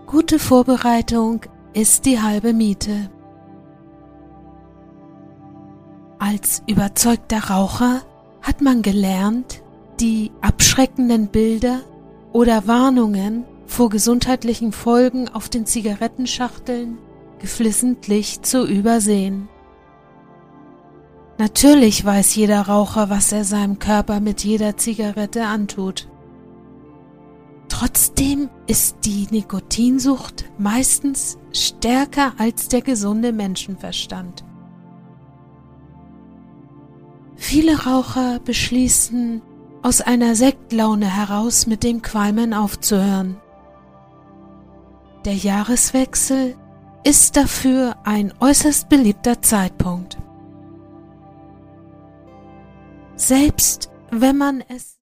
Gute Vorbereitung ist die halbe Miete. Als überzeugter Raucher hat man gelernt, die abschreckenden Bilder oder Warnungen vor gesundheitlichen Folgen auf den Zigarettenschachteln geflissentlich zu übersehen. Natürlich weiß jeder Raucher, was er seinem Körper mit jeder Zigarette antut. Trotzdem ist die Nikotinsucht meistens stärker als der gesunde Menschenverstand. Viele Raucher beschließen, aus einer Sektlaune heraus mit dem Qualmen aufzuhören. Der Jahreswechsel ist dafür ein äußerst beliebter Zeitpunkt. Selbst wenn man es